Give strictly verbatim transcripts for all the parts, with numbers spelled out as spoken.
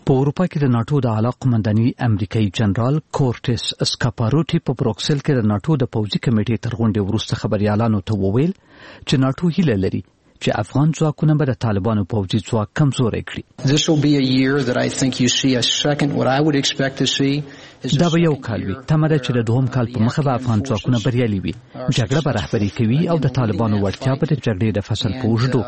په اروپا کې د ناتو د اعلی قومنداني امریکایي جنرال کورټس اسکاپاروټي په بروکسل کې د ناتو د پوځي کمیټې تر غونډې وروسته خبريالانو ته وویل چې ناتو هیله لري چې افغان ځواکونه به د طالبانو پوځي ځواک کمزوري کړي. This will be a year that I think you see a second what I would expect to see. دا به یو کال وي تمره چې د دوهم کال په مخه به افغان ځواکونه بریالي وي. جګړه به رهبري کوي او د طالبانو وړتیا به د جګړې د فصل په اوږدو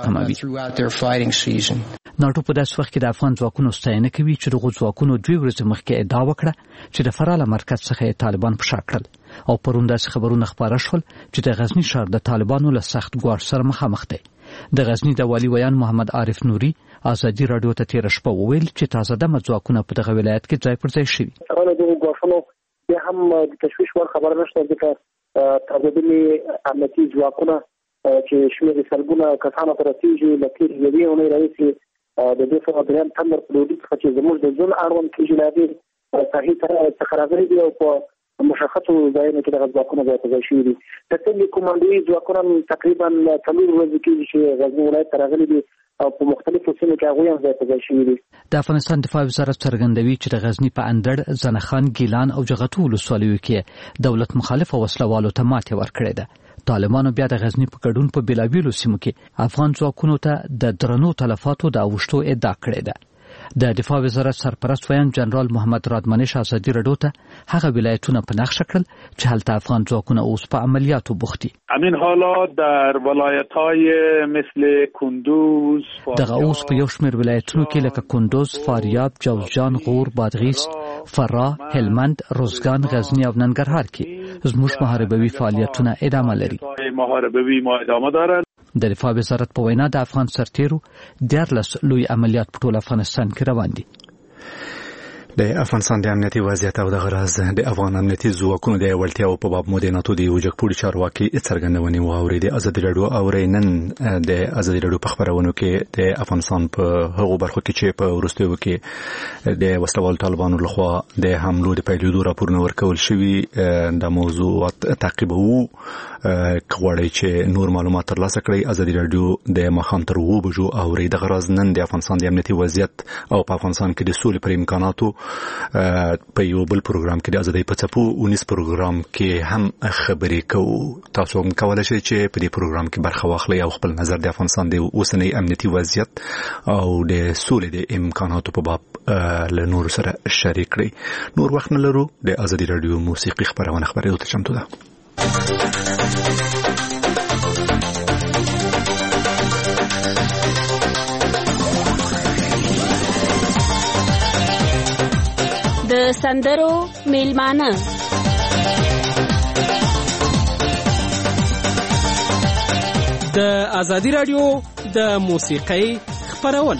کموي. ناتو په داسې وخت کې د افغان ځواکونو ستاینه کوي چې دغه ځواکونو دوی ورځې مخکې ادعا وکړه چې د فراله مرکز څخه طالبان په شا کړل او پرون داسې خبرونه خپاره شول چې د غزنی ښار د طالبانو له سخت ګواښ سره مخامخ دی. د غزنی د والي ویان محمد عارف نوري ازادي رادیو ته تیر شپه وویل چې تازه د ځواکونه په دغه ولایت کې ځای پر ځای شوي. هغه د ګواښونو به هم د تشویش ور خبره نشته ځکه تازه د امنیتي ځواکونه چې شمېر سلګونه کسانو ته رسیږي لکه یوې اونۍ راځي د دې څخه دریم تمر په لوډي څخه چې زموږ د ځون اړوند کېږي لادي صحیح سره تخراغلي دی او په مشخصو ځایونو کې د ځواکونو ځای په ځای شوي دي. د څلې کوماندوي ځواکونه تقریبا څلور ورځې کېږي چې غزنی ولایت ته راغلي دي او په مختلفو سیمو کې هغوی هم ځای په ځای شوي دي. د افغانستان دفاع وزارت څرګندوي چې د غزنی په اندړ زنخان ګیلان او جغتو ولسوالیو کې دولت مخالف وسلوالو ته ماتې ورکړې ده. طالبانو بیا د غزنی په ګډون په بیلابیلو سیمو کې افغان ځواکونو ته د درنو تلفاتو د اوښتو ادعا کړې ده. د دفاع وزارت سرپرست ویان جنرال محمد رادمنش ازادي رادیو ته هغه ولایتونه په نقشه کړل چې هلته افغان ځواکونه اوس په عملیاتو بوخت دي. همین حالات در ولایت‌های مثل کندوز دغه اوس په یو شمېر ولایتونو کې لکه کندوز، فاریاب، جوزجان، غور، بادغیس، فراه، هلمند، روزګان، غزنی او ننګرهار کې زموږ محاربوي فعالیتونه ادامه لري. محاربوي ما ادامه دارند. د دفاع وزارت په وینا د افغان سرتیرو دیارلس لوی عملیات په ټول افغانستان کې روان دي. د افغانستان د امنیتي وضعیت او د غراز د افغان امنیتي ځواکونو د وړتیاو په باب مو د ناتو د یو جګپوړي چارواکي څرګندونې واورېدې. ازادي رادیو اورینن د ازادي رادیو په خبرونو کې د افغانستان په هغو برخو کې چې په وروستیو کې د وسلوال طالبانو لخوا د حملو د پیلېدو راپورونه ورکول شوي د موضوع تعقیبوو. کغواړي چې نور معلومات ترلاسه کړئ ازادي رادیو د ماښام تر اووه بجو اوري. د غراز نن د افغانستان د امنیتي وضعیت او په افغانستان کې د سولې پر امکاناتو په یو بل پروګرام کې د ازادۍ په څپو اونیس پروګرام کې هم خبرې کوو. تاسو هم کولای شئ چې په دې پروګرام کې برخه واخلئ او خپل نظر د افغانستان د اوسنۍ امنیتي وضعیت او د سولې د امکاناتو په باب له نورو سره شریک کړئ. نور وخت نه لرو. د ازادي رادیو موسیقي خبرونه خبرې ته چمتو ده. د سندرو میلمانه د ازادي رادیو د موسیقۍ خبرونه.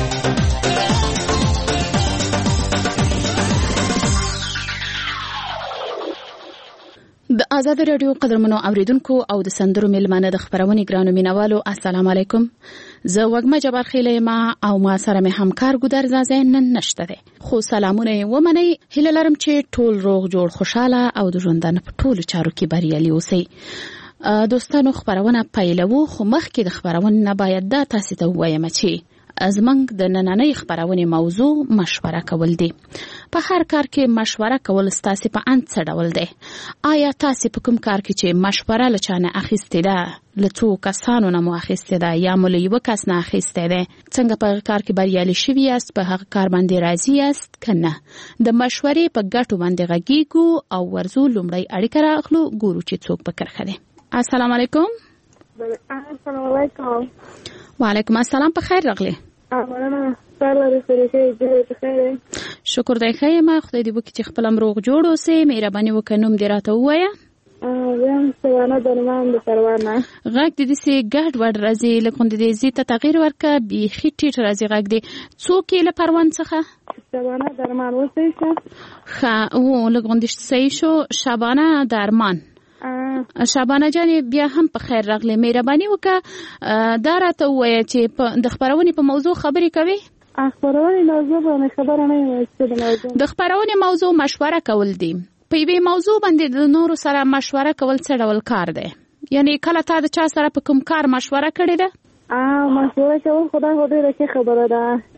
د آزاد رادیو قدرمنو اوریدونکو او د سندرو میلمانه د خبرونې ګرانو مینوالو السلام علیکم. زه وګمه جبار خیله ما او ما سره مې همکار ګودر زازه نن نشته ده. خو سلامونه ومني هله لرم چې ټول روغ جوړ خوشاله او د ژوندانه په ټولو چارو کې بریالي اوسئ. دوستانو خبرونه پیلوو خو مخکې د خبرونه نه باید دا تاسو ته وایم چې ازمنګ د نننۍ خبرونه موضوع مشوره کول دي. په هر کار کې مشوره کول ستاسو په ان څه ډول دی؟ آیا تاسو په کوم کار کې چې مشوره لچانه اخیستې ده لڅو کسانو نه مو اخیستې ده یا مو له یو کس نه اخیستې ده څنګه په کار کې بریالي شوی یاست؟ په هغه کار باندې راضي یاست کنه؟ د مشورې په ګټو باندې غږیږو او ورزو لومړی اړیکه راخلو ګورو چې څوک په کرخه دي. السلام علیکم. السلام علیکم. وعلیکم السلام. په خیر راغلی. امانه سره رسېږي چې خیر. شکر دی خیمه خدای دې وکړي چې خپل امروغ جوړ اوسې. مهرباني وکړه نوم دې راته ووایه. یم سوانه درمان د سروانه. غږ دې داسې ګډ وډ راځي لکه غوندې دې زی ته تغییر ورکړه بیخي ټیټ راځي غږ دې. څوک یې له پروان څخه؟ شبانه درمان. اوسئ ښه ښه و لږ غوندې صحیح شو. شبانه درمان. شبانه جانې بیا هم په خیر راغلی. مهرباني وکړه دا راته ووایه چې د خپرونې په موضوع خبرې کوي؟ خبرونې موضوع باندې خبره نه یم چې د موضوع د خپرونې موضوع مشوره کول دي. په یوې موضوع باندې د نورو سره مشوره کول څه ډول کار دی؟ یعنی کله تا د چا سره په کوم کار مشوره کړې ده؟ ا مشوره کول خدای خو ډېره ښه خبره ده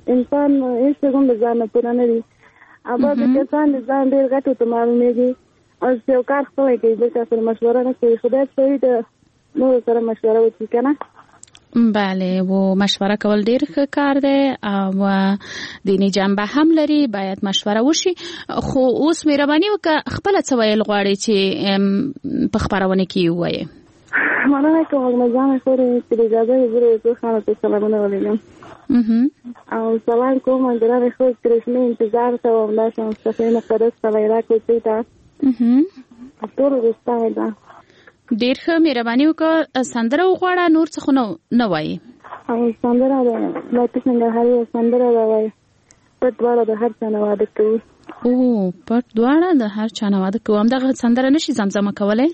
انسان هیڅ کوم ځان نه پوره نه دی اما د کسان ځان ډیر غټو ته معلومیږي او یو کار خپل کوي د څه سره مشوره نه کوي خدای ته د نو سره مشوره وکړي کنه. بله و مشوره کول ډیر ښه کار دی او دیني جنبه هم لري باید مشوره وشي. خو اوس مهرباني وکړه خپل څه ویل غواړي چې په خبرونه کې وایي. مننه کوم ځان خوري چې اجازه یې ورکړه خو خانه ته سلامونه ولېږم. او سلام کوم درنه خو کرشمه انتظار ته وملا شم صفه مقدس سویرا کوي تا. اه ټول رستا ده. ډیر ښه مهرباني وکړه سندره وغواړه نور څه خو نه وایي. او سندره ده لکه څنګه هغه سندره ده وایي پټ دواړه د هر چا نه واده کوي. او پټ دواړه د هر چا نه واده کوي. همدغه سندره نشي زمزمه کولی؟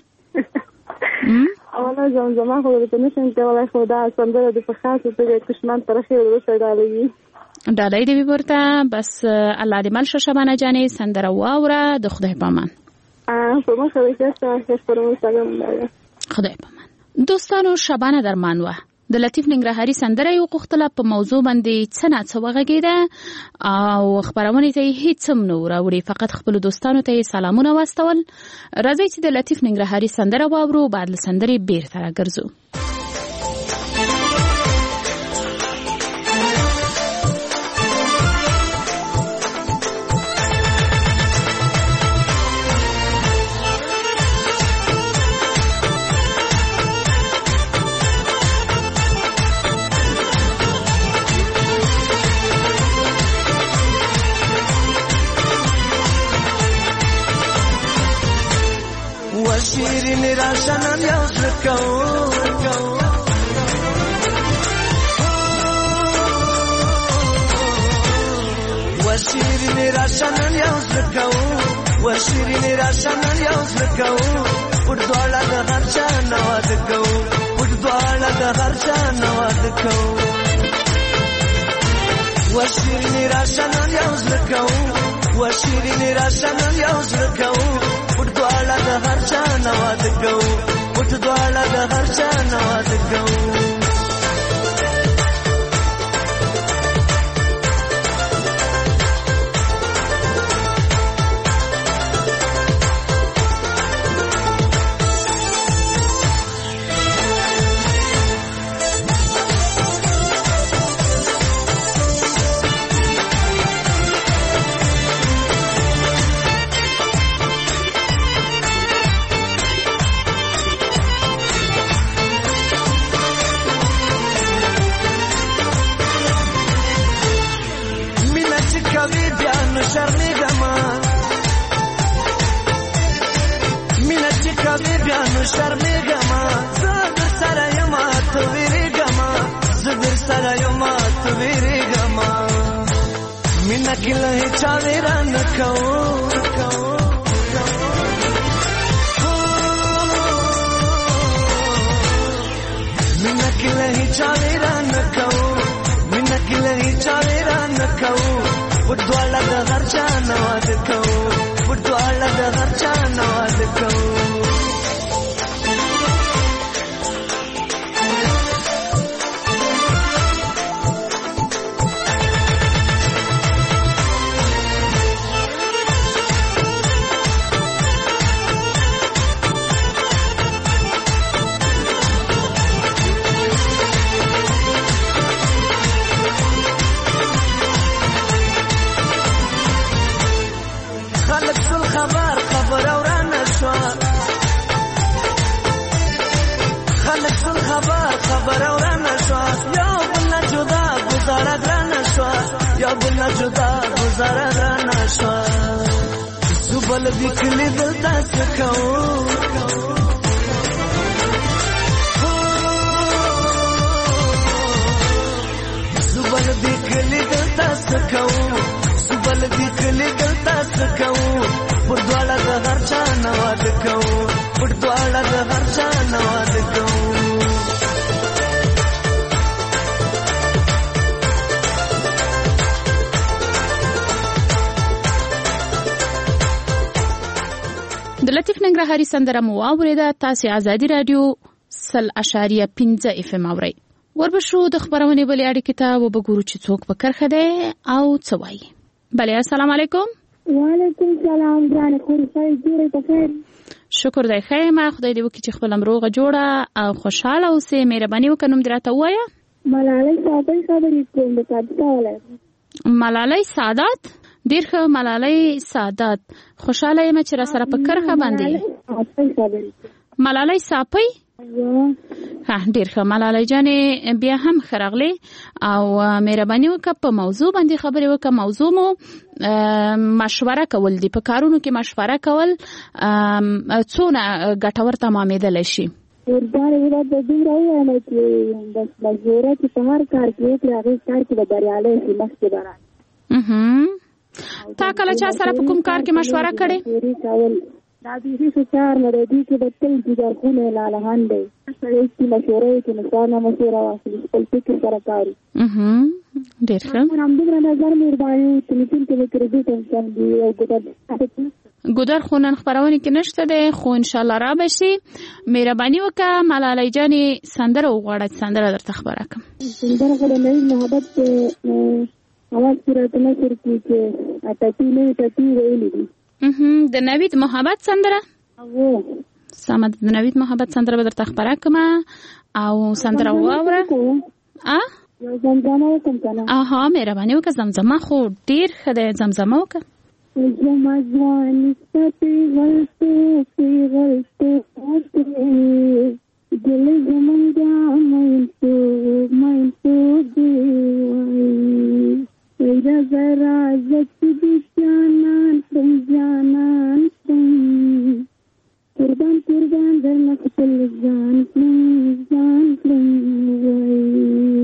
اوله زمزمه خو د نشم کولای خو دا سندره د په خاصه توګه کشمان طرفي ورسره ډالېږي. ډالۍ دې ورته بس الله دې مل شه شبانه جانې سندره واوره د خدای په امان. په مخه وکړه خبرونه سلام خدای په امان. دوستانو شبانه درمان وه د لطیف ننګرهاري سندره یو غوښتله په موضوع باندې څه نه څه وغږېده او خبرونې ته یې هېڅ هم نه وراوړي فقط خپلو دوستانو ته یې سلامونه واستول. راځئ چې د لطیف ننګرهاري سندره واورو بعد له سندرې بیرته راګرځو. شیرین راشنن یو زکو و شیرین راشنن یو زکو و شیرین راشنن یو زکو پر دوړه د هر چا نواز کو پر دوړه د هر چا نواز کو و شیرین راشنن یو زکو و شیرین راشنن یو زکو پټ دواړه د هر چا نواز کو پټ دواړه د هر چا نواز کو. د لطیف ننګرهاري سندره مو واورېده. تاسې ازادي رادیو سل اشاریه پنځه اف ام اورئ. وربشو د خبرونې بلې اړیکې ته وبګورو چې څوک په کرخه دی او څه وایي. بلې السلام علیکم. وعلیکم السلام جان خورفای جوړه په خیر. شکر دی خیمه خدای دې وکړي چې خپل امروغه جوړه او خوشاله اوسې. مهرباني وکړه نوم دې راته ووایه. ملالۍ سادات خبرې کوم د کاټاله. ملالۍ سادات ډیر ښه. ملالۍ سادات خوشاله یم چې را سره په کرخه باندې. ملالۍ ساپۍ ها ډیر ښه. ملالۍ جانې بیا هم خرغلې او مهرباني وکړه په موضوع باندې خبرې وکړه. موضوع مو مشوره کول دي. په کارونو کې مشوره کول څونه ګټور تمامېدلی شي؟ ورباندې ولا د دومره وایم چې بس مشوره چې په هر کار کې وکړي هغه کار کې به بریالی شي مخکې به راشي. تا کله چا سره په کوم کار کې مشوره کړې؟ دا بیخي ښه کار نه دی. دې کې به تل جګرخونه لالهان دی. سړی چې مشوره وکړي نو ستا نه مشوره واخلي خپل فکر سره کار وي. ډېر ښه. همدومره نظر مهرباني تلیفون کې مې کړي ټینشن دي او ګودر خو نن خپرونې کې نشته دی خو انشاءالله را به شي. مهرباني وکړه ملالۍ جانې سندره وغواړه چې سندره درته خبره کړم. سندره خو د نوید محبت اواز کې راته نشر کړي چې ټپي نه ټپي ویلي دي. د نوید محبت سندره سمه د نوید محبت سندره به درته خبره کړم او سندره واوره. یو زمزمه وکړم که نه؟ اها مهرباني وکړه. زمزمه خو ډېر ښه دی. زمزمه وکړه. زما ځواني ستا پیغلتو پیغلتو دل زمونږه مینتوب مینتوب دې وایي راځه راځه چې دې جانان کړم جانان کړم قربان قربان درنه خپل ځان کړم ځان کړم وایي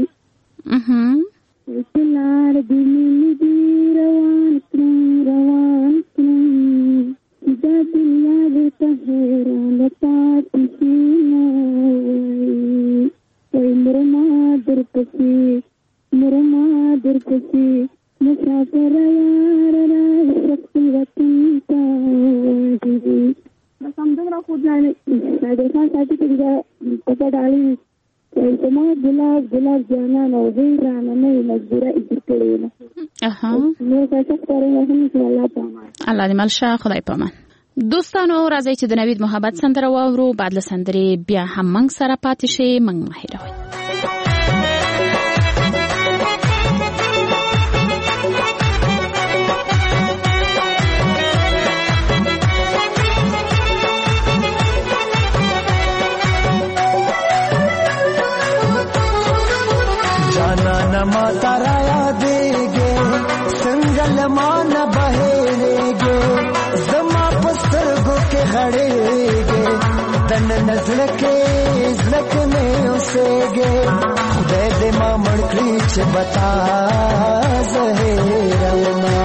لار دې مینې دې روان کړم روان کړم دا دنیا دې ته حیرانه پاتې شي نه وایي وایي مرما درپسې مرما درپسې مسافر یار راشه خپل وطن ته وایي. بس همدومره خو ځانې د خان ساتي کې دا پته ډالۍ زما ګلاب ګلاب جانان او حیرانه نه مجبوره اجر کړې نه. نور څه خبرې هم چې الله پامان الله دې مل شه. خدای پامان. دوستانو راځئ چې د نوید محبت سندره واورو. بعد له سندرې بیا هم موږ سره پاتې شئ. موږ مه هېروئ. नमा तारा यादेगे संगल मान बहेरेगे जमा पस्तरगो के खड़ेगे दन नजर के इज्जत में उसेगे खुदे दे मामड़ क्रीच बता जहेरमा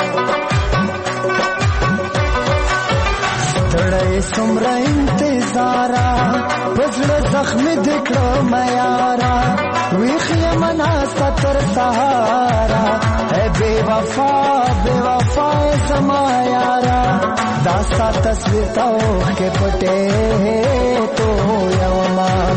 तड़े सुमरा इंतजारा बजड़ जख्म दिखड़ो मयारा ویخی منا ستر سہارا اے بے وفا بے وفا زما یارا داستا تصویر توخ کے پٹے تو یومان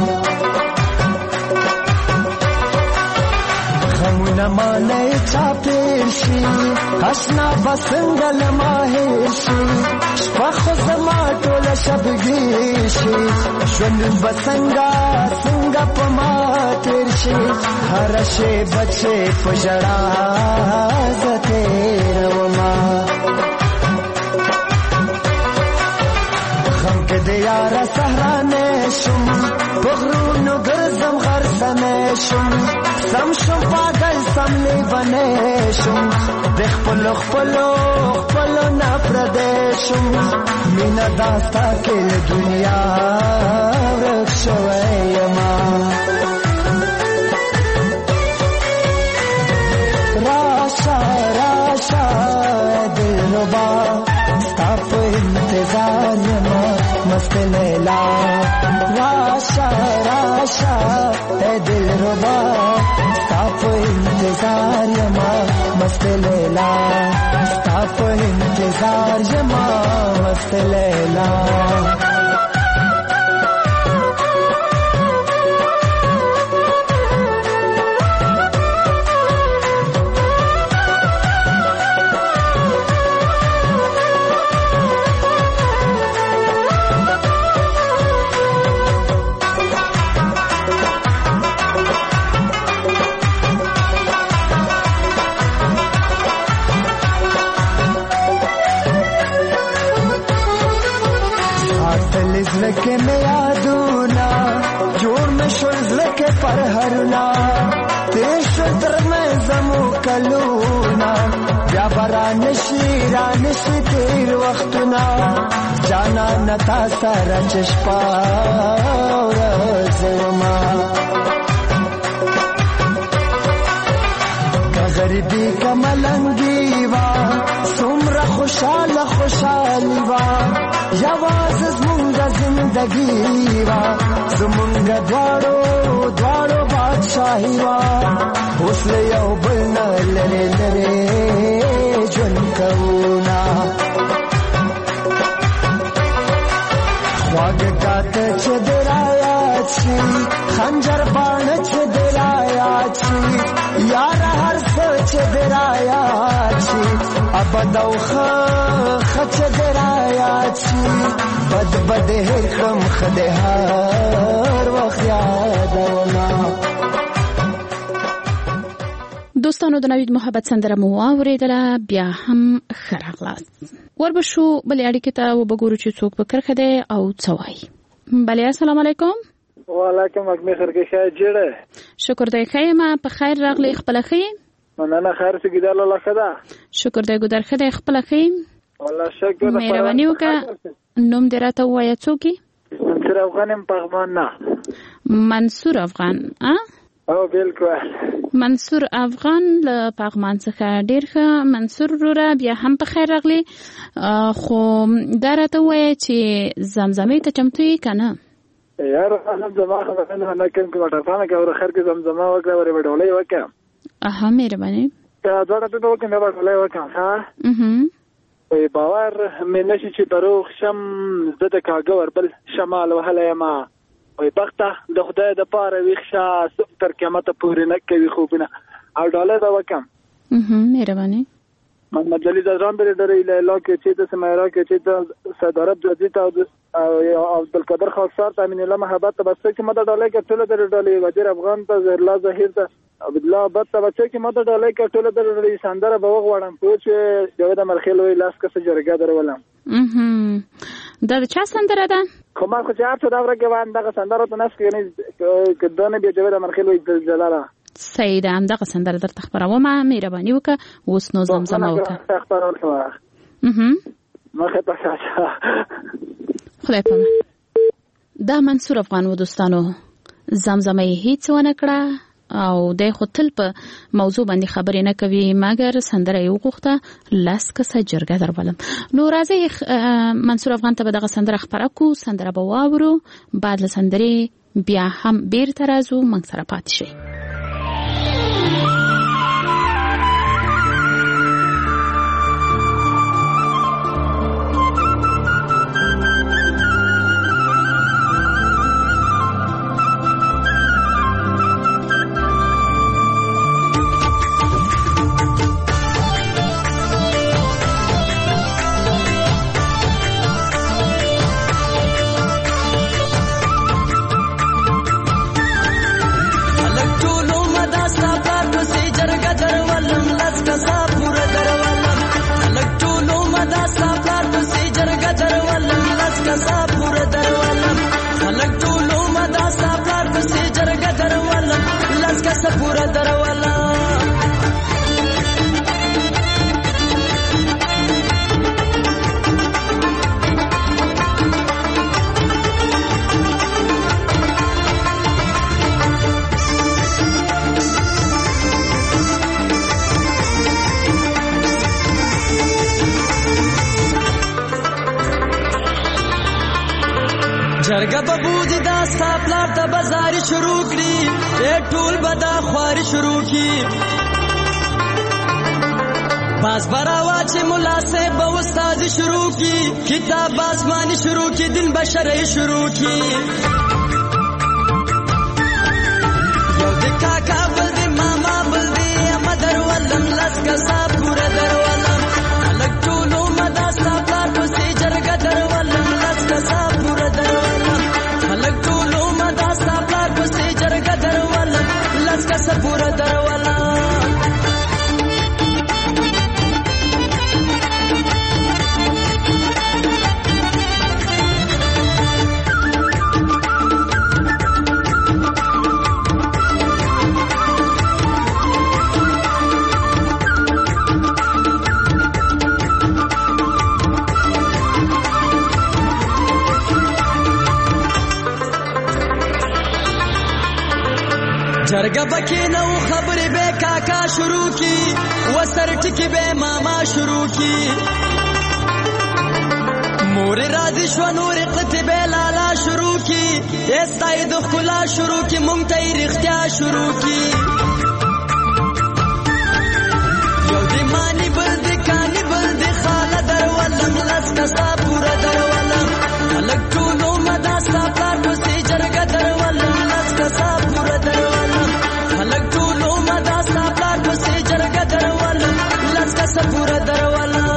غمونا مانے چاپیشی اشنا بسنگل ماہیشی شپخ زما ٹول شبگیشی شون بسنگا سنگا پما تیرشی ہر شے بچے پجڑا زتے روما غم کے دیارا سہرانے شم بغرون گرزم غرزنے شم سم شم پاگل سم لیوانے شم دیکھ پلو خپلو خپلو نپردیشم مینا داستا کل دنیا رکشویما راشا راشا دل ربا ستاپ انتظار یما مست لیلا راشا راشا دل ربا ستاپ انتظار یما مست لیلا ستاپ انتظار یما مست لیلا پزلکه می یادونا جوړ می شول زلکه پر هرنا تیر شل در می زمو کلونا بیا برا نشی را نشی تیر وختنا جانا نتا سارا چشپا ورزما غریبی کملنگی وا سمرا خوشحال خوشحالی وا یواز زمونگا زندگی وا زمونگا دوارو دوارو بادشاہی وا حسل یو بلنا لرے لرے جن کونا خواگ گات چه درایا چی خنجر بان چه درایا چی یار هر سوچ درایا چی ابدو خچ درایا چی بد بد هرکم خده هر وخت یادونا. دوستانو د نوید محبت سندره مو اوریدله بیا هم ښه راغلاست. وربشو بلې اړیکې ته وبګورو چې څوک په کرښه دی او څه وایي. بلې السلام علیکم. وعلیکم اکمې خرګې ښه جوړه شکر دی ښه یم په خیر راغلی خپله ښه یې مننه خیر څه ګیدل الله ښه ده شکر دی ګودر ښه دی خپله ښه یم والله شکر مهرباني وکړه نوم دې راته ووایه څوک یې منصور افغان یم پغمان نه منصور افغان او بالکل منصور افغان له پغمان څخه ډېر ښه منصور وروره بیا هم په خیر راغلی خو دا راته ووایه چې زمزمې ته چمتو یې که نه یار زمزمه خبره نه کوم کومه ټرفانه کې ور خیر کې زمزمه وکړه ورې وډولې وکړه اها مهرباني دا ډوړه ته وکړه مې وډولې وکړه ها اها وي باور مې نشي چې دروغ شم زه د کاګه وربل شمال وهله ما وي بخته د خدای د پاره ویښه تر قیامت پورې نه کوي خوبونه او ډولې دا وکم اها مهرباني محمد علي زران بری درې له کې چې د سمایرا کې چې د صدارت د دې او عبد القادر خاصار تامین الله محبت بس کې مده ډالې کې ټول در ډالې وزیر افغان ته زهرلا ظهیر ته عبد الله بت بچ کې مده ډالې کې ټول در ډالې سندره به وغوړم پوه چې جواد مرخیل وی لاس کې جرګه درولم اها دا چا سندره ده کومه خو چې تاسو دا ورګه وان دغه سندره ته نس کې نه کدانه به جواد مرخیل وی جلاله سیده هم دغه سندره درته خبرومه مهرباني وکړه اوس نو زمزمه وکړه خدای پامان دا منصور افغان و دوستانو زمزمه یې هیڅ ونه کړه او دی خو تل په موضوع باندې خبرې نه کوي مګر سندره یې وغوښته لس کسه جرګه درولم نو راځئ منصور افغان ته به دغه سندره خپره کړو سندره به واورو بعد له سندرې بیا هم بیرته راځو موږ سره پاتې شئ جرګه به بودی دا ستا پلار ته بازاري شروع کړي ټول به دا خواري شروع کړي باز براوا چې ملا صاحب به استاد شروع کړي کتاب آسماني شروع کړي دین بشري شروع کړي یو د کاکا بل دی ماما بل دی مدر ولم لس کسا پورا در ولم الګ ټولو مدا ستا پلار پسې جرګه در ولم لس کسا پورا در کسه پورا دروالا جرګه پکې نو خبرې به کاکا شروع کی وسر ټکی به ماما شروع کی مور راځي شو نور قطبه لالا شروع کی استای د خلا شروع کی مونږ ته رښتیا شروع کی یو دې مانی بل دې کانی بل دې خاله درولم لاس کا پورا درولم الګ ټولو مدا ساپلار پسې جرګه درولم لاس کا پورا درولم الګ ټولو مدا ساپلار پسې جرګه درولم لاس کا پورا درولم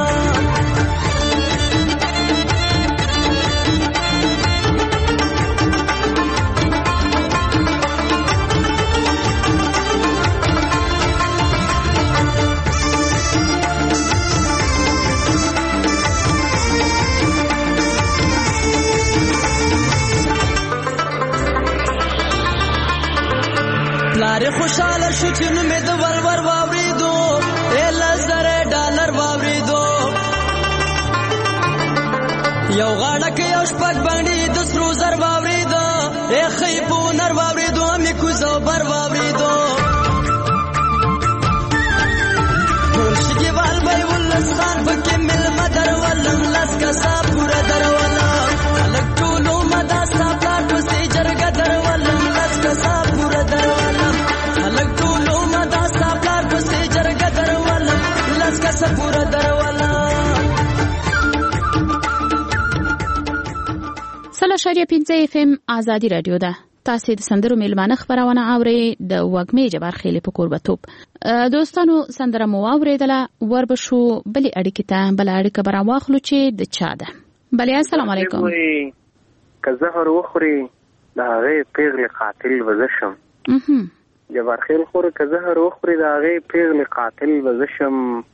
لاره خوشاله شو چې نو مې د ورور واوریدو ال زره ډالر واوریدو یو غاړه کې یو شپږ باندې د سرو زر واوریدو ای خې په نر واوریدو مې کوزو بر واوریدو ټول شګي وال وای ولستان پکې مل مدر ولم لاس کا صاحب پورا درولم الګ ټولو مدا صاحب پسې جرګه درولم لاس کا صاحب پورا درولم الګ ټولو مدا صاحب پسې جرګه درولم لاس کا صاحب پورا درولم سلا شریعه پنځه اف ام ازادي رادیو ده. تاسو د سندرو میلمانه خبرونه اوري د وګمې جبر خېلې په قربتوب. دوستانو سندره مو اوریدله وربشو بلې اړیکې ته بل اړیکه برا واخلو چې د چا ده. بلې السلام علیکم. که زهر وخوري د هغې پیغلې قاتل وزشم. جبر خېل خور که زهر وخوري د هغې پیغلې قاتل وزشم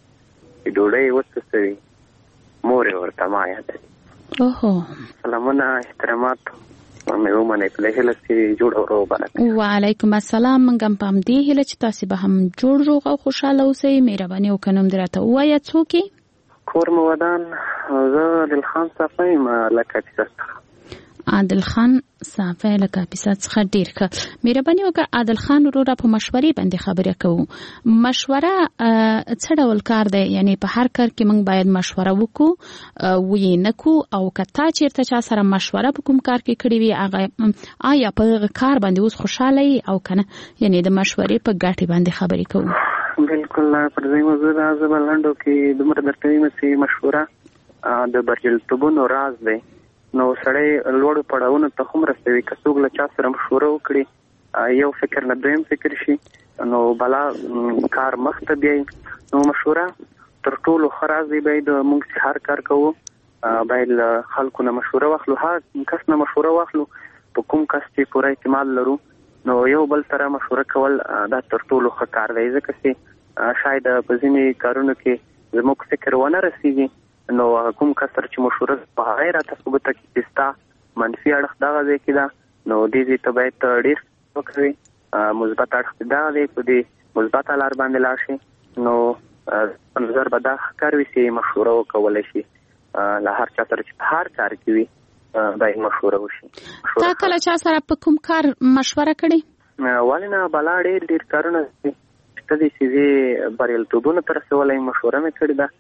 ډوډۍ وڅڅوي مور یې ورته ما یادوي. اوهو سلامونه احترامات مې ومنئ په دې هیله چې جوړ او روغ برکت. وعلیکم السلام. موږ هم په همدې هیله چې تاسې به هم جوړ روغ او خوشحاله اوسئ. مهرباني وکړئ نوم دې راته ووایه څوک یې؟ کور مو ودان. زه عادل خان صافی یم له کاپیسا څخه. عادل خان صافی له کاپیسا څخه ډېر ښه. مهرباني وکړه عادل خان وروره په مشورې باندې خبرې کوو. مشوره څه ډول کار دی؟ یعنی په هر کار کې موږ باید مشوره وکړو ویې نه کړو او که تا چېرته چا سره مشوره په کوم کار کې کړې وي هغه آیا په هغه کار باندې اوس خوشحاله یې او که نه؟ یعنی د مشورې په ګټې باندې خبرې کوو. بلکل پر دې موضوع دا زه به لنډو کې دومره درته وایم چې مشوره د بریالیتوبونو راز دی. نو سړی لوړو پړاوونو ته هم رسوي. که څوک له چا سره مشوره وکړي یو فکر نه دویم فکر شي نو بلا کار مخته بیایي. نو مشوره تر ټولو ښه راز دی. باید موږ چې هر کار کوو باید له خلکو نه مشوره واخلو. هر کس نه مشوره واخلو په کوم کس چې پوره اعتماد لرو نو یو بل سره مشوره کول دا تر ټولو ښه کار دی. ځکه چې شاید په ځینې کارونو کې زموږ فکر ونه رسیږي نو کوم کسر چې مشوره په هغه راته ثبوت کړي چې ستا منفي اړخ دغه ځای کې ده نو دې ځای ته باید ډېر وکړې مثبت اړخ دغه دی په دې مثبته لار باندې لاړ شي. نو په نظر به دا ښکار وي چې مشوره وکولی شي له هر چا سره چې په هر کار کې وي باید مشوره وشي. تا کله چا سره په کوم کار مشوره کړې؟ ولې نه بلا ډېر ډېر کارونه شته دي چې زه بریالیتوبونو ته رسولی مشوره مې کړې ده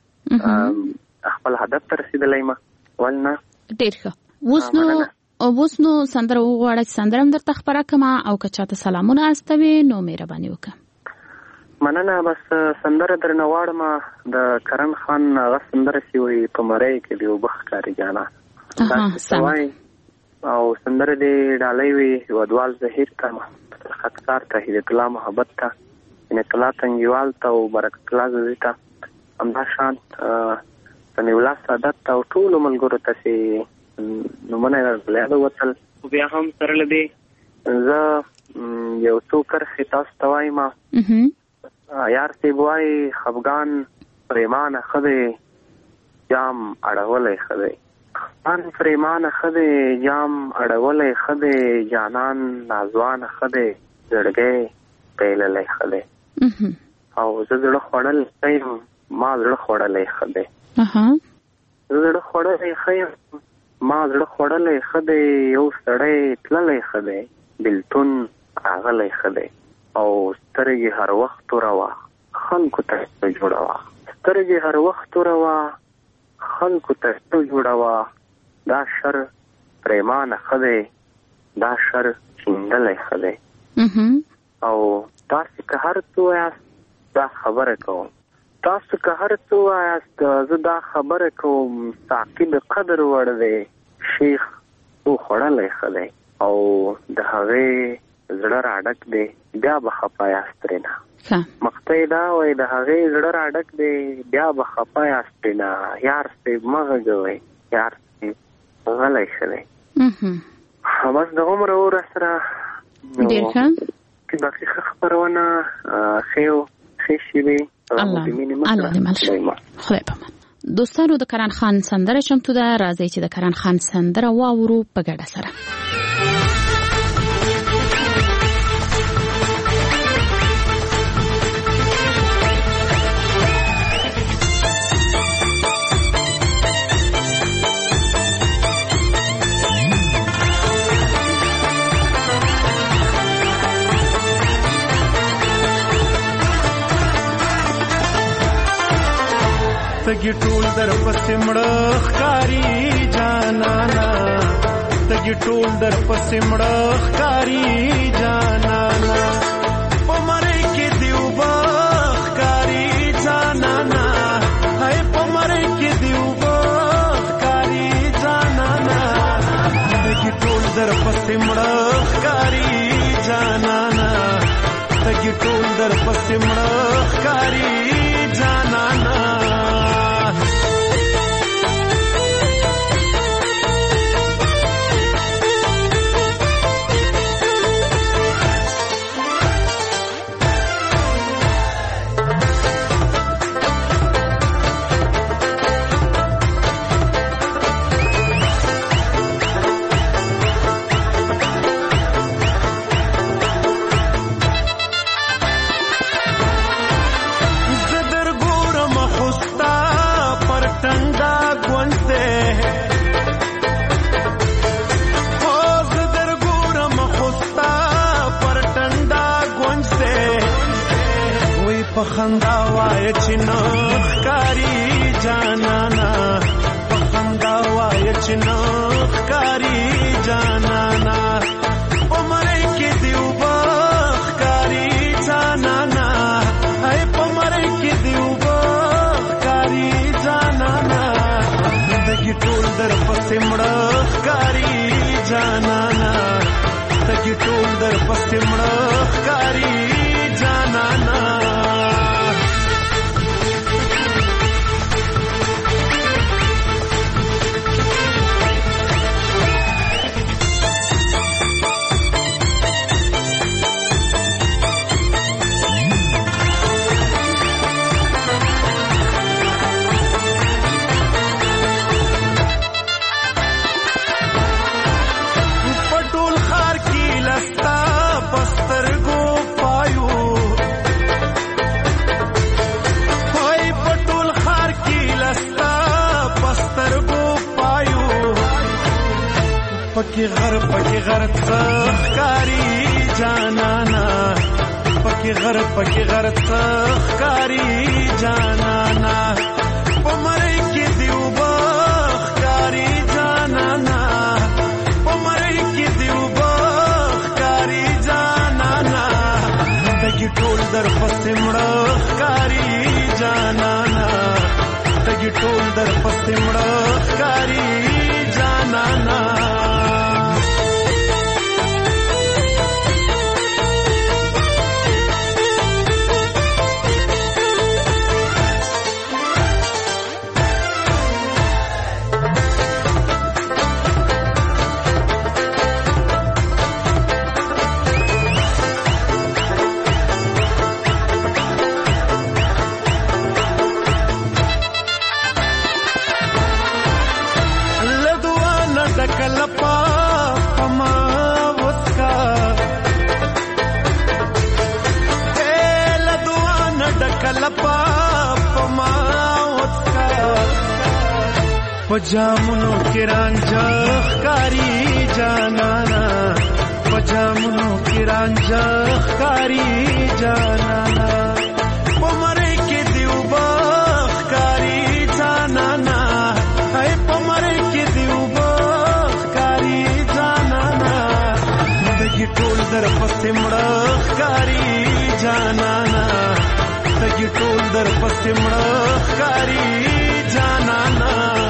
خپل هدف ته رسیدلی یم. ولې نه ډېر ښه. اوس نو اوس نو سندره وغواړه چې سندره هم درته خپره کړمه او که چاته سلامونه استوي نو مهرباني وکړه. مننه. بس سندره درنه غواړم د کرن خان هغه سندره چې وایي په مرۍ کې د اوبه ښکاري جانه وایي او سندره دې ډالۍ وي هېوادوال زهیر ته خطکار ته هدایت الله محبت ته عنایت الله تنګیوال ته او برکت الله زوزي ته همدا شان سمیع الله سعادت او ټولو ملګرو ته چې نومونه یې راغلی وتل بیا هم سره له دې زه یو څو کرښې تاسو ته وایم. یار صاحب وایي خفګان پرېمانه ښه دی جام اړولی ښه دی. خفګان پرېمانه ښه دی جام اړولی ښه دی جانان نازوانه ښه دی زړګی پیللی ښه دی او زه زړه خوړل ښه یم ما زړه خوړلی ښه دی. زړه خوړلی ښه یم ما زړه خوړلی ښه دی یو سړی تللی ښه دی بېلتون راغلی ښه دی او سترګې هر وخت توروا خلکو ته جوړوا سترګې هر وخت توروا خلکو ته جوړوا دا شر پریمانه خده دا شر چندلې خده او تاسو که هر څو یاست دا خبره کوم تاسو که هر څو یاست زه دا خبره کوم تعقیب قدر وړ دی شیخ او خړلې خده او د هغه زړه راډک دی بیا به خپه یاست نه مخته دا وای د هغه زړه راډک دی بیا به خپه یاست نه یار سه مغه جوړي یار سه غلې خده بس د عمر اور سره ډیر ښه کی باقي خبرونه خيو خشبي الله الله دې مل شي خدای په امان دوستانو د کران خان سندره چمتو ده راځي چې د کران خان سندره واورو په ګډه سره تګي ټول در پسې مړخ کاری جانانا تګي ټول در پسې مړخ کاری جانانا پمره کې دیو باخ کاری جانانا هاي پمره کې دیو باخ کاری جانانا تګي ټول در پسې مړخ کاری جانانا تګي ټول در پسې مړخ کاری جانانا پخندا وای چنخ کاری جانانا پخندا وای چنخ کاری جانانا پمره کې دیو باخ کاری جانانا هاي پمره کې دیو باخ کاری جانانا دګي ټول در پسې مړخ کاری جانانا دګي ټول در پسې مړخ کاری جانانا پکی غر پکی غر څخکاری جانانا پکی غر پکی غر څخکاری جانانا پمړی کې دیو باخکاری جانانا پمړی کې دیو باخکاری جانانا دګي ټول در پسې مړخکاری جانانا دګي ټول در پسې مړخکاری جانانا پجامونو کې رانجخ کاری جانانا پجامونو کې رانجه ښکاري جانانا پمره کې دیو بخکاری جانانا هاي پمره کې دیو بخکاری جانانا دګي ټول در پسې مړه ښکاري جانانا دګي ټول در پسې مړه ښکاري جانانا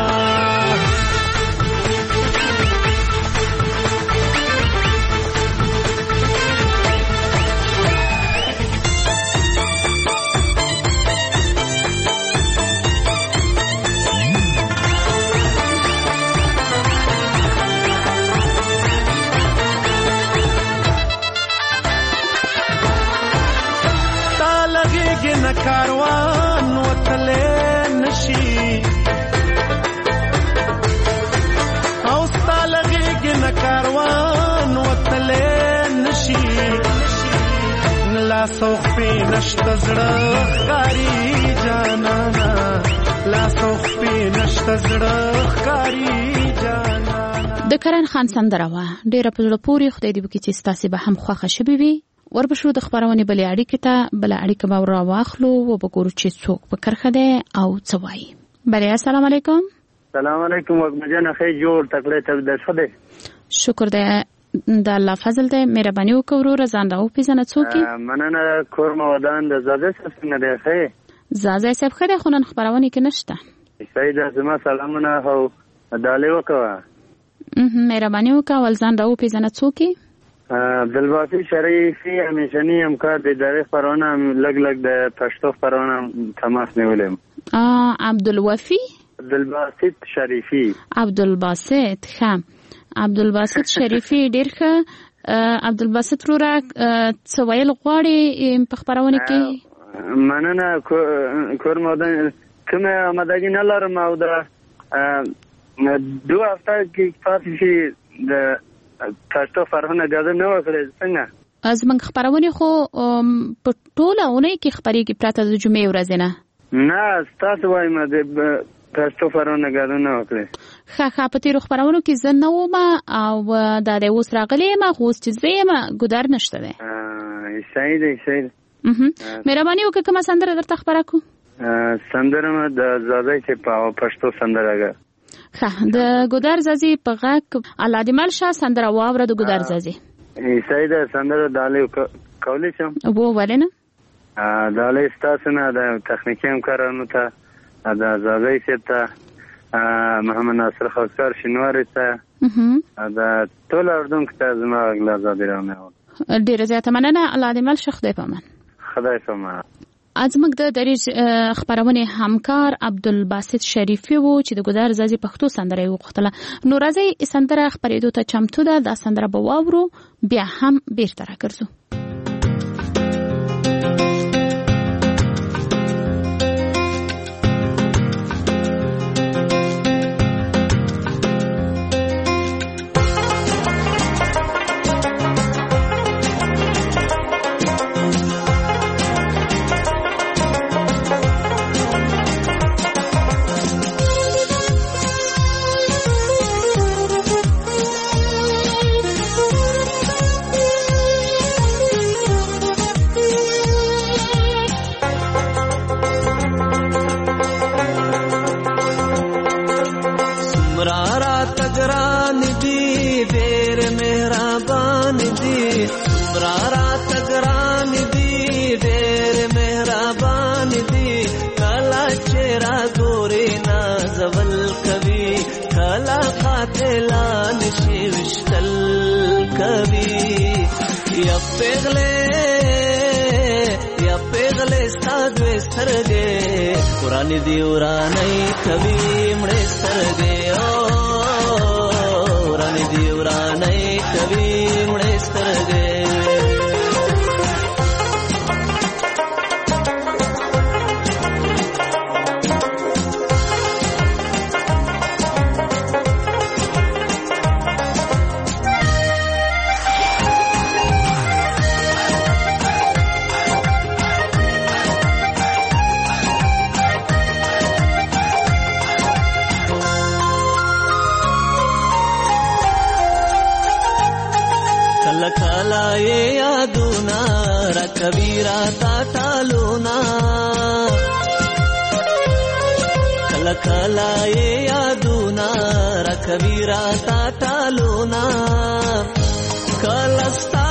نه کاروان وتلې نشي او ستالګي نه کاروان وتلې نشي لا سوخ په نشته زړه ښکاری جانانا لا سوخ په نشته زړه ښکاری جانانا د کرن خان سندره وا ډیره په زړه پوري خدای دې وکړي چې تاسو به هم خوښه شوي وي. وربشو د خبرونه بلې اړیکې ته بل اړیکه به را واخلو او وګورو چې څوک په کرخه ده او څه وایي. بله السلام علیکم. السلام علیکم وګمجن خې جوړ تکړه ته د څه ده شکر ده د الله فضل ده مهرباني وکړو رضان راو پیژنه څوک مننه کورم ودان د زاده څخه ده خې زاده صاحب خره خونن خبرونه کې نشته سیده زما سلامونه هو داله وکوا مهرباني وکړه ولزان راو پیژنه څوک عبدالباسط شریفی همیشنی همکار د ادارې خبرونه لګ لګ د پښتو خبرونه تماس نیولم. عبدالوفی عبدالباسط شریفی عبدالباسط خام عبدالباسط شریفی ډیر ښه عبدالباسط رو را څه ویل غواړي په خبرونه کې مننه کور مودن کومه آمادګي نه لرم او د دوه هفته کې پاتې شي د تاسو فرهنګ غاده نه وکړي څنګه از من خبرونه خو په ټوله اونۍ کې خبرې کې پراته د جمعې ورځ نه نه تاسو وایم د تاسو فرهنګ غاده نه وکړي خا خا په تیر خبرونو کې زه نه وم او د دې اوس راغلې ما خو چې زما ګدار نشته ده صحیح دی صحیح مهرباني وکړه کومه سندره درته خبره کو سندره د زاده چې په پښتو سندره خا د ګودر زازي په غاک علادمل شاه سندره واوره د ګودر زازي سیده سندره دالې کولې شم وو ورنه دالې تاسو نه د تخنیکی همکارانو ته د زازي ته محمد ناصر خاکسار شینواری ته د ټول اردن ته زما غلا زادرانه ډیر زیاته مننه علادمل شاه خدای پامان خدای پامان ازمګ د دریج خبرونه همکار عبدالباسط شریفی وو چې د ګودر زازي پښتو سندره وغوښتله نو راځي سندره خبرېدو ته چمتو ده د سندره به واورو بیا هم بیرته راګرځو. ورانی دی ورانی کبھی مړې سترګې او ورانی دی ورانی کبھی مړې سترګې کبیرا تا ټالونا کلا کلا یادونا را کبیرا تا ټالونا کلا ستا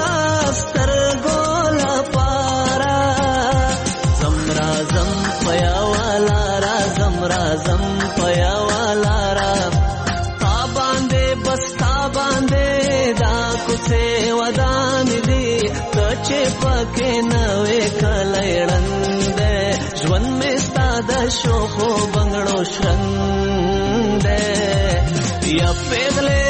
سترګو پارا زمرا زم پیا والا را زمرا زم پیا والا را تا باندې بس تا باندې دا کوڅه ودان دي کچې پکې نوې کلېړند ژوند مې ستاد شو خو بنگړو شرند یا پیغلې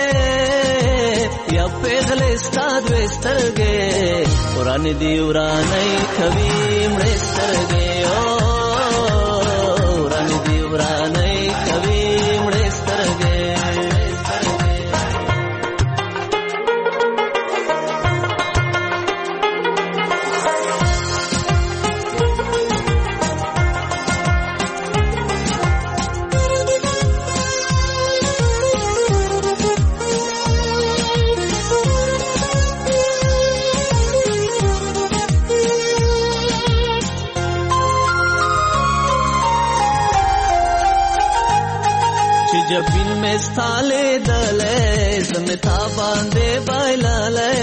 یا پیغلې ستاد وسترګې وران دی ورانې کوي مړې سترګې او وران دی ورانې کوي مړې سترګې जबिन में स्थाले दले जमता बांधे बाइलाले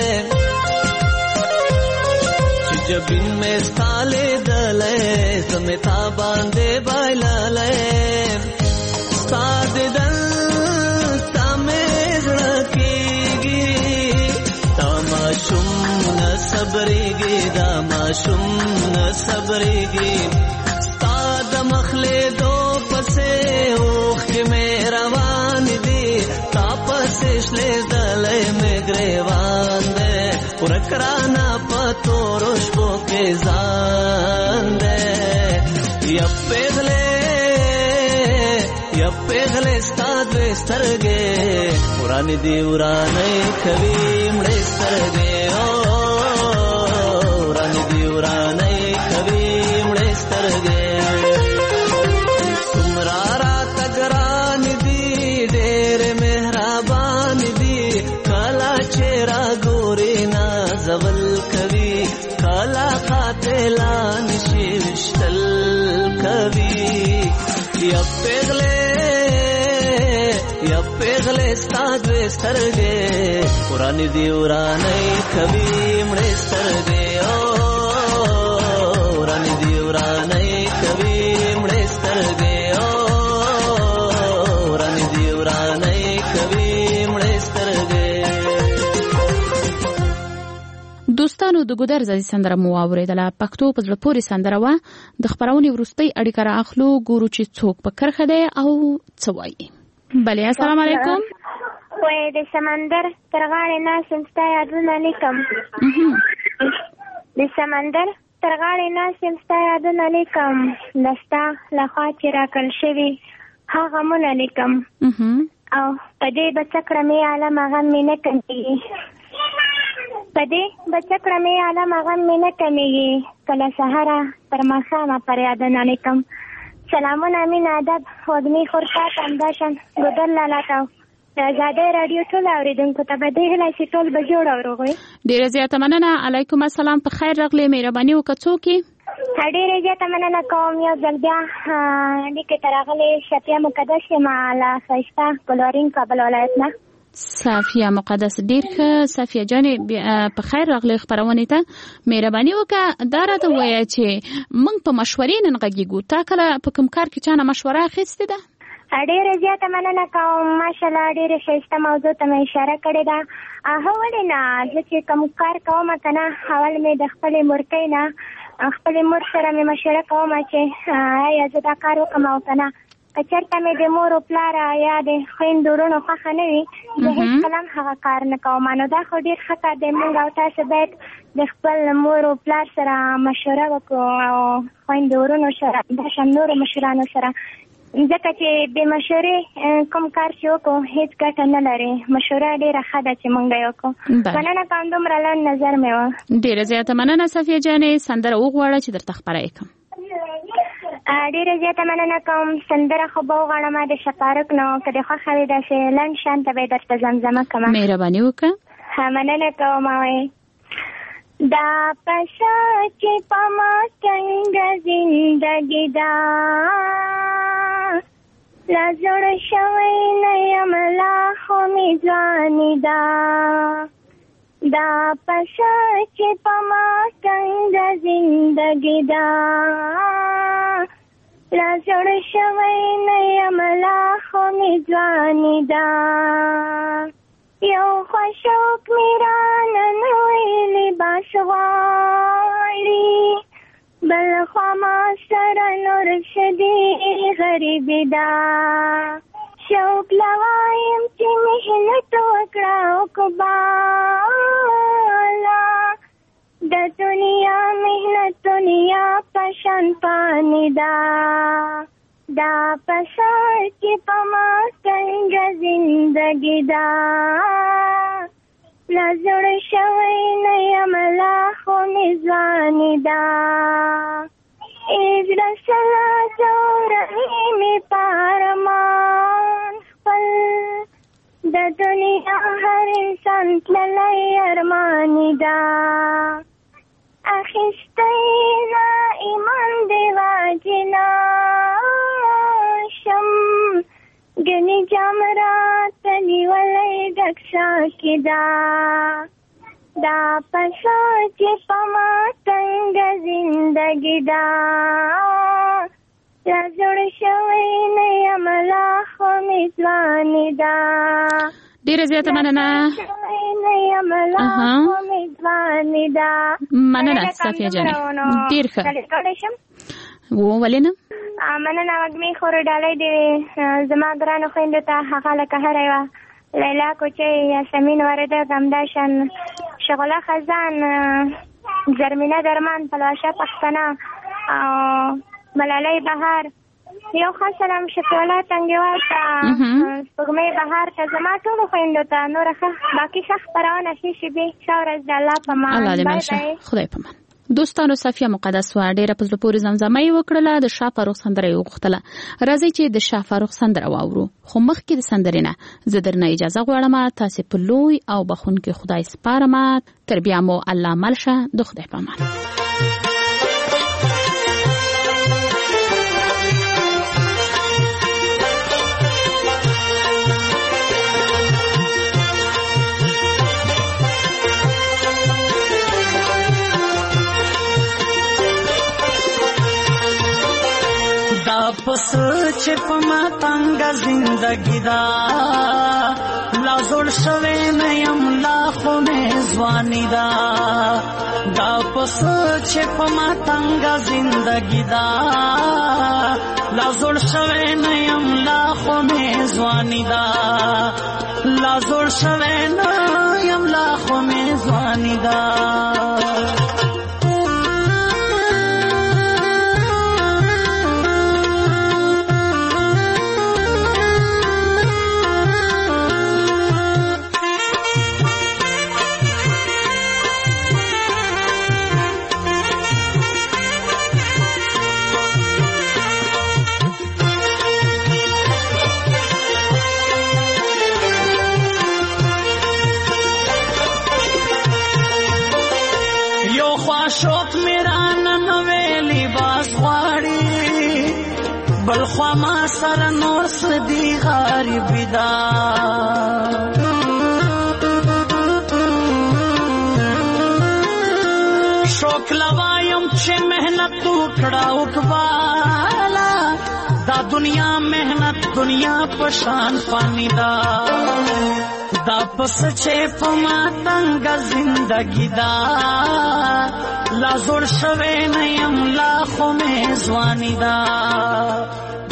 जबिन में स्थाले दले जमता बांधे बाइलाले साद दल तमेज रखेगी तमाशुम न सबरेगी दामाशुम न सबरेगी साद मखले दो पसे ओख के में रवान दी तापस इसले दले में ग्रेवान दे पुरकराना पतो रोशबो के जान दे या पेगले या पेगले स्ताद स्तरगे पुरानी दी उराने कभी मड़े स्तरगे ओ उरानी दी उराने कभी मड़े स्तरगे زول کوي کلا قاتلان شیشتل کوي یا پیغله یا پیغله ستاد سترګې قران دی ورانې کوي مړې سترګې او قران دی ورانې کوي مړې سترګې او قران دی ورانې کوي مړې سترګې دوستانو د ګودر زدي سندره مو اوریدله. پښتو په زړه پورې سندره وه. د خبرونې وروستۍ اړیکه را اخلو، ګورو چې څوک په کرښه دی او څه وایي. بلې السلام علیکم. وای د سمندر تر غاړې ناسم ستا یادونه لیکم د سمندر تر غاړې ناسم ستا یادونه لیکم لستا لخوا چې راکړل شوي هغه غمونه لیکم او په دې به څه کړم ای عالمه غم مې نه کمیږي په دې به څه کړم ای عالمه غم مې نه کمیږي کله سهاره تر ماښامه پر یادونه لیکم. سلامونه مینه ادب وږمې خورتا همداشان ګودر لالا ته د ازادۍ راډیو ټول اورېدونکو ته به دې هیله چې ټول به جوړ او روغ وي. ډېره زیاته مننه. علیکم السلام. په خیر راغلې. مهرباني وکړه. څوک یې؟ ډېره زیاته مننه کوم. یو ځل بیا لیکې ته راغلې شفیه مقدس یم له ښایسته ګلورین کابل ولایت نه. صافیه مقدس ډېر ښه. صافیه جانې په خیر راغلې خپرونې ته. مهرباني وکړه دا راته ووایه چې موږ په مشورې نن غږیږو. تا کله په کوم کار کې چا نه مشوره اخیستې ده؟ ډېره زیاته مننه کوم. ماشاءالله ډېره ښایسته موضوع ته مې اشاره کړې ده. هو ولې نه، زه چې کوم کار کوم که نه اول مې د خپلې مورکۍ نه خپلې مور سره مې مشوره کوم چې ایا زه دا کار وکړم او که نه. که چېرته مې د مور و پلار یا د خویندو وروڼو خوښه نه وي زه هېڅکله هم هغه کار نه کوم. نو دا خو ډېر ښه کار دی. موږ او تاسو باید د خپل مور و پلار سره مشوره وکړو او خویندو وروڼو سره داشان نورو مشرانو سره، ځکه چې بې مشورې کوم کار چې وکړو هېڅ ګټه نه لري. مشوره ډېره ښه ده چې موږ یې وکړو. مننه کوم. دومره لنډ نظر مې و. ډېره زیاته مننه صفیه جانې. سندره وغواړه چې درته خپره یې کړم. ډېره زیاته مننه کوم. سندره خو به وغواړم د شفارق نو که دې خوښه وي داسې لنډ شانته به یې درته زمزمه کړم. مهرباني وکړه. مننه کوم. وایي دا پسا چې پما څنګه زندګي دا لزړ شوی نه یم لا خو مې ځواني دا دا پسا چې پما څنګه زندګي دا لزړ شوی نه یم لا خو مې ځواني دا یو خوشوک میرانه نوی لباس غواړي بل خوا ما سره نور شدي غریبي دا شوق لوایم چې محنت وکړه وکباله د دنیا محنت دنیا پشان پانی دا دا پسار چې پما څنګه زندګي دا لزړ شوی نه یم لا خو مې ځواني دا ایزړه سلا جوړوي مې پارمان خپل د دنیا هر انسان تللی ارماني دا اخیستی نا ایمان دی واجنا شم گنی جامرات نیولی ڈکشا کی دا دا پسا چی پما تنگ زندگی دا لزړ شوی نیم لا خو مې ځواني دا ډیره زیاته مننه مننه صفیه جانې ډیر ښه و ولې نه مننه وږمې خور ډالۍ دې زما ګرانو خویندو ته هغه لکه هره یوه لیلا کوچۍ یاسمین ورده غمداشن شغله خزان زرمینه درمان پلوشه پښتنه او ملالۍ بهار یو خاص سلام شکولا تنګیوال ته سپوږمۍ بهار ته زما ټولو خویندو ته نوره ښه باقي ښه خپرونه ښې شېبې ښه ورځ د الله په امان الله دې مل شه خدای په امان دوستانو صفیه مقدس وه ډېره په زړه پورې زمزمه یې وکړله د شاه فاروق سندره یې وغوښتله راځئ چې د شاه فاروق سندره واورو خو مخکې د سندرې نه زه درنه اجازه غواړم تاسې په لوی او بخښونکي خدای سپارم تر بیا مو الله مل شه د خدای په امان پس چې په ما تنګه زندګي دا لا زوړ شوی نه یم لا خو مې ځواني دا دا پس چې په ما تنګه زندګي دا لا زوړ شوی نه یم لا خو مې ځواني دا لا زوړ شوی نه یم لا خو مې ځواني دا شوق میرا ننوے لباس غواړي بل خوا ما سره نور سدي غریبي دا شوق لوایم چې مهنت وکړه وکوالا دا دنیا مهنت دنیا پشان پانی دا دا پس چې په ما تنګه زندګي دا لا زوړ شوی نه یم لا خو مې ځواني دا